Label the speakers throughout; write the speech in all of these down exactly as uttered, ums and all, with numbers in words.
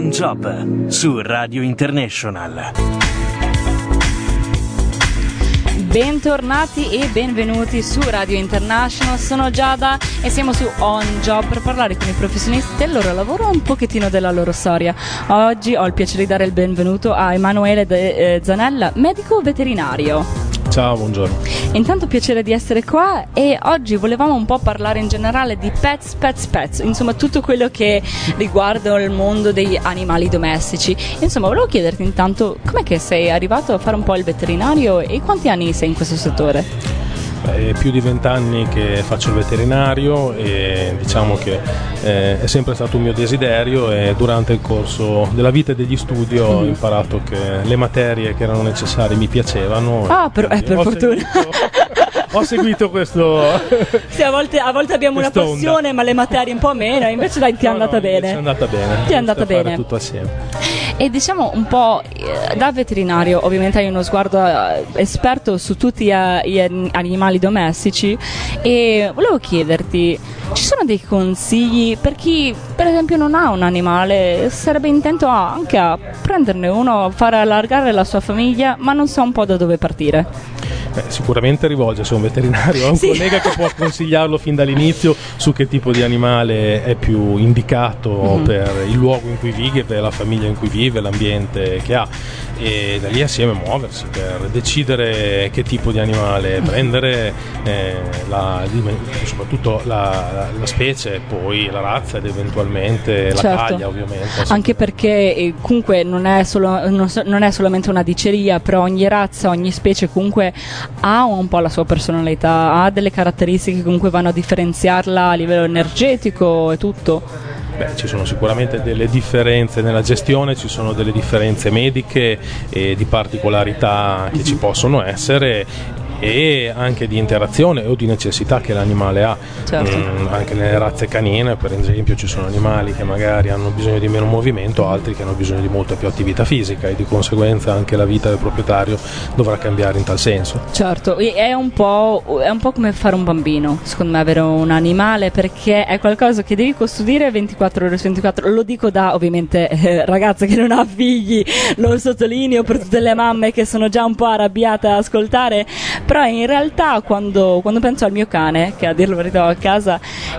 Speaker 1: On Job su Radio International.
Speaker 2: Bentornati e benvenuti su Radio International, sono Giada e siamo su On Job per parlare con i professionisti del loro lavoro e un pochettino della loro storia. Oggi ho il piacere di dare il benvenuto a Emanuele De- eh, Zanella, medico veterinario.
Speaker 3: Ciao, buongiorno.
Speaker 2: Intanto piacere di essere qua e oggi volevamo un po' parlare in generale di pets, pets, pets, insomma tutto quello che riguarda il mondo degli animali domestici. Insomma, volevo chiederti intanto com'è che sei arrivato a fare un po' il veterinario e quanti anni sei in questo settore?
Speaker 3: È più di vent'anni che faccio il veterinario e diciamo che eh, è sempre stato un mio desiderio e durante il corso della vita e degli studi ho mm-hmm. imparato che le materie che erano necessarie mi piacevano.
Speaker 2: Ah, per, eh, per
Speaker 3: ho
Speaker 2: fortuna!
Speaker 3: Seguito, ho seguito questo...
Speaker 2: Sì, a volte, a volte abbiamo una passione onda. Ma le materie un po' meno, invece dai, ti è
Speaker 3: no,
Speaker 2: andata
Speaker 3: no,
Speaker 2: bene.
Speaker 3: Ti è andata bene.
Speaker 2: Ti è andata bene.
Speaker 3: Fare tutto assieme.
Speaker 2: E diciamo un po' eh, da veterinario, ovviamente hai uno sguardo eh, esperto su tutti gli, gli animali domestici e volevo chiederti, ci sono dei consigli per chi per esempio non ha un animale, sarebbe intento a, anche a prenderne uno, fare allargare la sua famiglia, ma non sa un po' da dove partire?
Speaker 3: Beh, sicuramente rivolgersi a un veterinario, a un sì. collega che può consigliarlo fin dall'inizio su che tipo di animale è più indicato mm-hmm. per il luogo in cui vive, per la famiglia in cui vive, l'ambiente che ha, e da lì assieme muoversi per decidere che tipo di animale mm-hmm. prendere, eh, la, soprattutto la, la, la specie, poi la razza ed eventualmente la
Speaker 2: certo.
Speaker 3: taglia, ovviamente.
Speaker 2: Anche perché eh, comunque non è, solo, non, so, non è solamente una diceria, però ogni razza, ogni specie comunque ha un po' la sua personalità, ha delle caratteristiche che comunque vanno a differenziarla a livello energetico e tutto.
Speaker 3: Beh, ci sono sicuramente delle differenze nella gestione, ci sono delle differenze mediche e di particolarità che mm-hmm. ci possono essere e anche di interazione o di necessità che l'animale ha.
Speaker 2: Certo.
Speaker 3: Mm, anche nelle razze canine, per esempio, ci sono animali che magari hanno bisogno di meno movimento, altri che hanno bisogno di molta più attività fisica e di conseguenza anche la vita del proprietario dovrà cambiare in tal senso.
Speaker 2: Certo, è un po', è un po' come fare un bambino, secondo me, avere un animale, perché è qualcosa che devi custodire ventiquattro ore su ventiquattro. Lo dico da, ovviamente, eh, ragazza che non ha figli, lo sottolineo per tutte le mamme che sono già un po' arrabbiate ad ascoltare. Però in realtà quando, quando penso al mio cane, che a dirlo la verità ho a casa,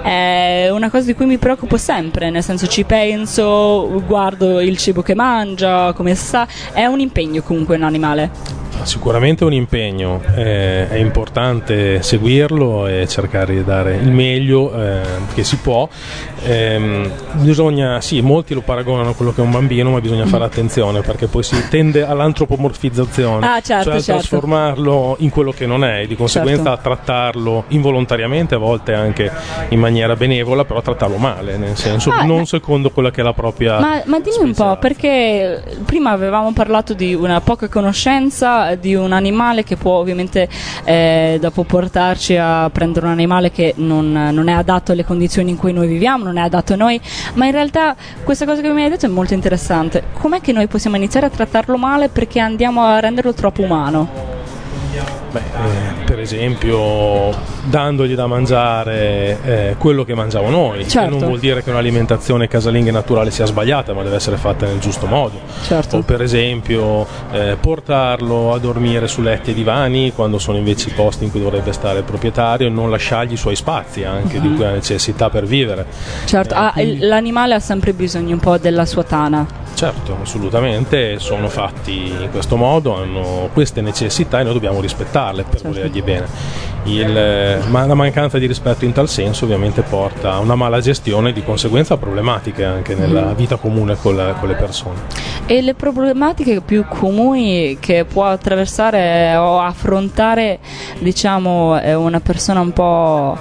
Speaker 2: è una cosa di cui mi preoccupo sempre, nel senso ci penso, guardo il cibo che mangia, come sta, è un impegno comunque un animale.
Speaker 3: Sicuramente un impegno, eh, è importante seguirlo e cercare di dare il meglio eh, che si può. Eh, bisogna, sì, molti lo paragonano a quello che è un bambino, ma bisogna fare attenzione perché poi si tende all'antropomorfizzazione,
Speaker 2: ah, certo,
Speaker 3: cioè a
Speaker 2: certo.
Speaker 3: trasformarlo in quello che non è e di conseguenza certo. a trattarlo involontariamente, a volte anche in maniera benevola, però a trattarlo male, nel senso ah, non secondo quella che è la propria
Speaker 2: ma, ma dimmi un po', perché prima avevamo parlato di una poca conoscenza di un animale che può ovviamente eh, dopo portarci a prendere un animale che non, non è adatto alle condizioni in cui noi viviamo, non è adatto a noi, ma in realtà questa cosa che mi hai detto è molto interessante. Com'è che noi possiamo iniziare a trattarlo male perché andiamo a renderlo troppo umano?
Speaker 3: Beh, eh, per esempio dandogli da mangiare eh, quello che mangiamo noi,
Speaker 2: certo.
Speaker 3: che non vuol dire che un'alimentazione casalinga e naturale sia sbagliata, ma deve essere fatta nel giusto modo.
Speaker 2: Certo.
Speaker 3: O per esempio eh, portarlo a dormire su letti e divani quando sono invece i posti in cui dovrebbe stare il proprietario e non lasciargli i suoi spazi anche uh-huh. di cui ha necessità per vivere.
Speaker 2: Certo,
Speaker 3: eh,
Speaker 2: ah,
Speaker 3: quindi...
Speaker 2: l'animale ha sempre bisogno un po' della sua tana.
Speaker 3: Certo, assolutamente, sono fatti in questo modo, hanno queste necessità e noi dobbiamo rispettarle per certo. volergli bene. Il, ma la mancanza di rispetto in tal senso ovviamente porta a una mala gestione e di conseguenza a problematiche anche nella vita comune con, la, con le persone.
Speaker 2: E le problematiche più comuni che può attraversare o affrontare, diciamo, una persona un po'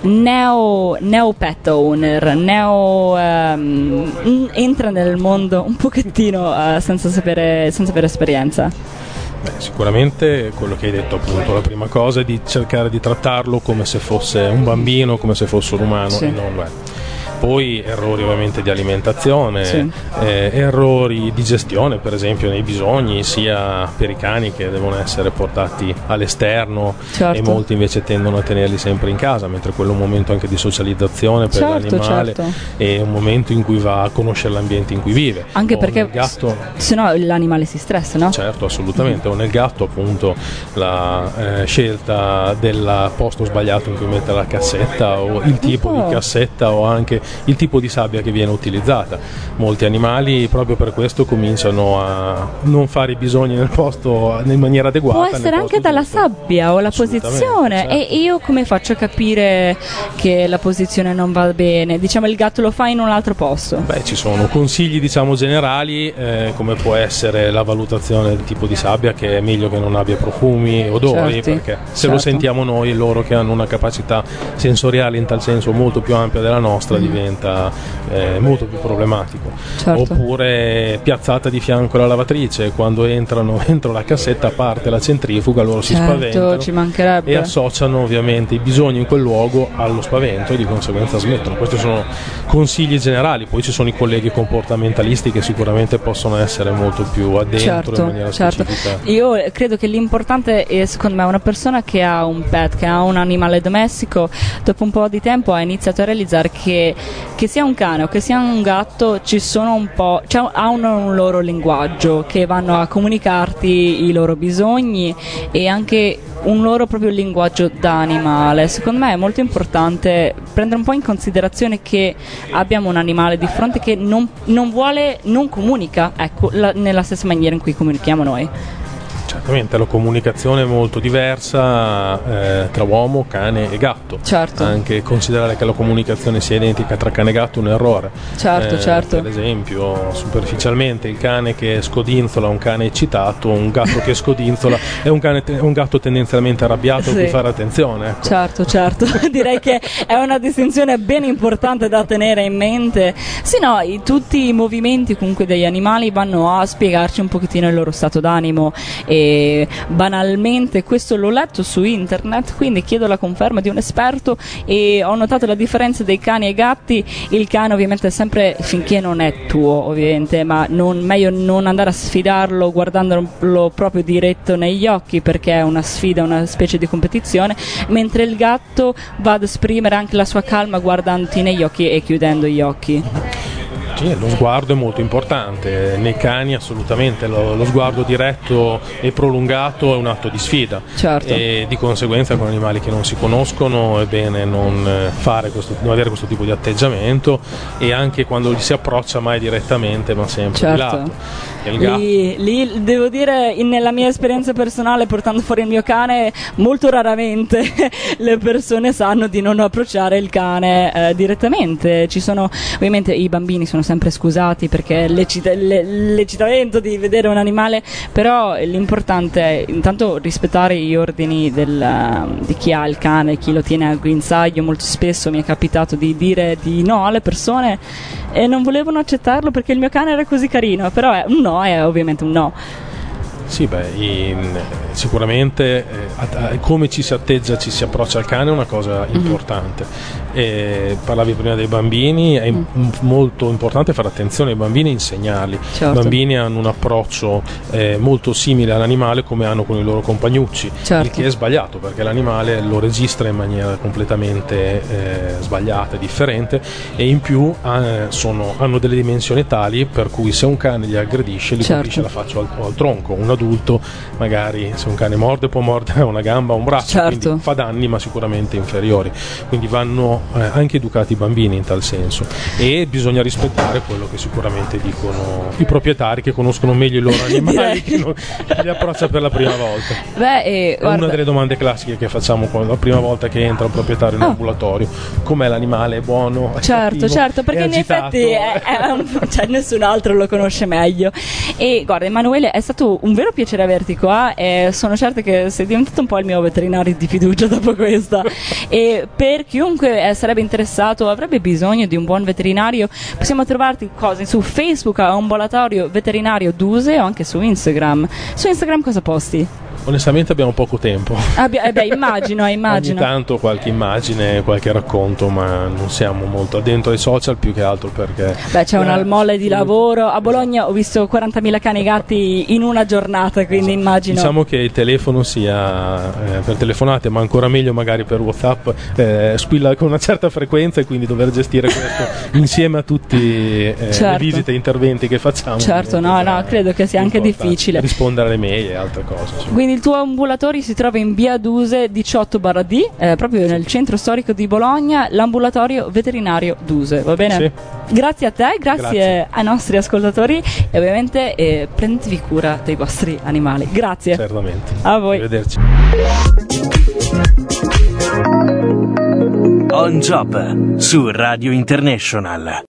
Speaker 2: neo, neo pet owner, neo um, entra nel mondo un pochettino uh, senza sapere, senza avere esperienza?
Speaker 3: Beh, sicuramente quello che hai detto, appunto, la prima cosa è di cercare di trattarlo come se fosse un bambino, come se fosse un umano, sì. e non lo è. poi errori ovviamente di alimentazione,
Speaker 2: sì.
Speaker 3: eh, errori di gestione per esempio nei bisogni sia per i cani che devono essere portati all'esterno, certo. e molti invece tendono a tenerli sempre in casa, mentre quello è un momento anche di socializzazione per
Speaker 2: certo,
Speaker 3: l'animale,
Speaker 2: certo.
Speaker 3: è un momento in cui va a conoscere l'ambiente in cui vive,
Speaker 2: anche
Speaker 3: o
Speaker 2: perché
Speaker 3: gatto,
Speaker 2: se no l'animale si stressa, no?
Speaker 3: Certo, assolutamente. O nel gatto appunto la eh, scelta del posto sbagliato in cui mettere la cassetta, o il tipo
Speaker 2: oh.
Speaker 3: di cassetta, o anche il tipo di sabbia che viene utilizzata. Molti animali proprio per questo cominciano a non fare i bisogni nel posto in maniera adeguata.
Speaker 2: Può essere anche dalla giusto. sabbia o la posizione, certo. E io come faccio a capire che la posizione non va bene? Diciamo il gatto lo fa in un altro posto.
Speaker 3: Beh, ci sono consigli diciamo generali, eh, come può essere la valutazione del tipo di sabbia, che è meglio che non abbia profumi, odori,
Speaker 2: certo.
Speaker 3: perché se
Speaker 2: certo.
Speaker 3: lo sentiamo noi, loro che hanno una capacità sensoriale in tal senso molto più ampia della nostra, mm. diventa eh, molto più problematico.
Speaker 2: Certo.
Speaker 3: Oppure piazzata di fianco alla lavatrice, quando entrano dentro la cassetta parte la centrifuga, loro si
Speaker 2: certo,
Speaker 3: spaventano,
Speaker 2: ci mancherebbe.
Speaker 3: e associano ovviamente i bisogni in quel luogo allo spavento e di conseguenza smettono. Questi sono consigli generali, poi ci sono i colleghi comportamentalisti che sicuramente possono essere molto più addentro, certo, in maniera
Speaker 2: certo.
Speaker 3: specifica.
Speaker 2: Io credo che l'importante è, secondo me, una persona che ha un pet, che ha un animale domestico, dopo un po' di tempo ha iniziato a realizzare che che sia un cane o che sia un gatto ci sono un po', cioè hanno un loro linguaggio, che vanno a comunicarti i loro bisogni e anche un loro proprio linguaggio da animale. Secondo me è molto importante prendere un po' in considerazione che abbiamo un animale di fronte che non, non vuole, non comunica, ecco, la, nella stessa maniera in cui comunichiamo noi.
Speaker 3: Certamente la comunicazione è molto diversa eh, tra uomo, cane e gatto.
Speaker 2: Certo.
Speaker 3: Anche considerare che la comunicazione sia identica tra cane e gatto è un errore.
Speaker 2: Certo,
Speaker 3: eh,
Speaker 2: certo.
Speaker 3: Per esempio, superficialmente il cane che scodinzola è un cane eccitato, un gatto che scodinzola è un, cane te- un gatto tendenzialmente arrabbiato, sì. a cui fare attenzione. Ecco.
Speaker 2: Certo, certo. Direi che è una distinzione ben importante da tenere in mente. Sì, no, i, tutti i movimenti comunque degli animali vanno a spiegarci un pochettino il loro stato d'animo. E banalmente questo l'ho letto su internet, quindi chiedo la conferma di un esperto e ho notato la differenza dei cani e i gatti. Il cane ovviamente è sempre, finché non è tuo ovviamente, ma non, meglio non andare a sfidarlo guardandolo proprio diretto negli occhi, perché è una sfida, una specie di competizione, mentre il gatto va ad esprimere anche la sua calma guardandoti negli occhi e chiudendo gli occhi.
Speaker 3: Sì, lo sguardo è molto importante, nei cani assolutamente lo, lo sguardo diretto e prolungato è un atto di sfida,
Speaker 2: certo.
Speaker 3: E di conseguenza con animali che non si conoscono è bene non, fare questo, non avere questo tipo di atteggiamento, e anche quando gli si approccia mai direttamente ma sempre
Speaker 2: certo.
Speaker 3: di lato.
Speaker 2: Lì, lì devo dire, in, nella mia esperienza personale portando fuori il mio cane, molto raramente le persone sanno di non approcciare il cane eh, direttamente. Ci sono, ovviamente i bambini sono sempre scusati perché l'eccita, le, l'eccitamento di vedere un animale, però l'importante è intanto rispettare gli ordini del, di chi ha il cane, chi lo tiene a guinzaglio. Molto spesso mi è capitato di dire di no alle persone e non volevano accettarlo perché il mio cane era così carino, però è un no, è ovviamente un no.
Speaker 3: Sì, beh, in, sicuramente eh, come ci si atteggia, ci si approccia al cane è una cosa importante. Mm-hmm. E parlavi prima dei bambini, è mm. molto importante fare attenzione ai bambini e insegnarli.
Speaker 2: Certo.
Speaker 3: I bambini hanno un approccio eh, molto simile all'animale come hanno con i loro compagnucci,
Speaker 2: certo.
Speaker 3: il che è sbagliato perché l'animale lo registra in maniera completamente eh, sbagliata e differente, e in più eh, sono, hanno delle dimensioni tali per cui se un cane li aggredisce li
Speaker 2: certo.
Speaker 3: colpisce la faccia o al, al tronco. Un adulto magari, se un cane morde, può mordere una gamba o un braccio,
Speaker 2: certo.
Speaker 3: quindi fa danni ma sicuramente inferiori, quindi vanno eh, anche educati i bambini in tal senso, e bisogna rispettare quello che sicuramente dicono i proprietari che conoscono meglio i loro animali che non li approccia per la prima volta.
Speaker 2: Beh, eh,
Speaker 3: è una delle domande classiche che facciamo la prima volta che entra un proprietario in un
Speaker 2: oh.
Speaker 3: ambulatorio: com'è l'animale? È buono? È
Speaker 2: certo,
Speaker 3: cattivo?
Speaker 2: certo, perché
Speaker 3: è
Speaker 2: in effetti è, è un, cioè, nessun altro lo conosce meglio. E guarda, Emanuele, è stato un vero piacere averti qua, e sono certa che sei diventato un po' il mio veterinario di fiducia dopo questa. E per chiunque eh, sarebbe interessato, avrebbe bisogno di un buon veterinario, possiamo trovarti cose su Facebook a Ambulatorio Veterinario Duse, o anche su Instagram. Su Instagram cosa posti?
Speaker 3: Onestamente abbiamo poco tempo.
Speaker 2: Abbi- eh beh, immagino, immagino.
Speaker 3: Ogni tanto qualche immagine, qualche racconto, ma non siamo molto dentro ai social, più che altro perché...
Speaker 2: Beh, c'è
Speaker 3: eh,
Speaker 2: una mole di lavoro. A Bologna ho visto quarantamila cani e gatti in una giornata, quindi immagino...
Speaker 3: Diciamo che il telefono sia eh, per telefonate, ma ancora meglio magari per WhatsApp, eh, squilla con una certa frequenza, e quindi dover gestire questo insieme a tutti eh,
Speaker 2: certo.
Speaker 3: le visite e interventi che facciamo.
Speaker 2: Certo, no, no, credo che sia anche difficile
Speaker 3: rispondere alle mail e altre cose. Insomma.
Speaker 2: Quindi il tuo ambulatorio si trova in via Duse diciotto barra D, eh, proprio nel centro storico di Bologna, l'ambulatorio veterinario Duse, va bene?
Speaker 3: Sì.
Speaker 2: Grazie a te, grazie,
Speaker 3: grazie
Speaker 2: ai nostri ascoltatori e ovviamente eh, prendetevi cura dei vostri animali. Grazie.
Speaker 3: Certamente.
Speaker 2: A voi.
Speaker 3: Arrivederci.
Speaker 1: On Job su Radio International.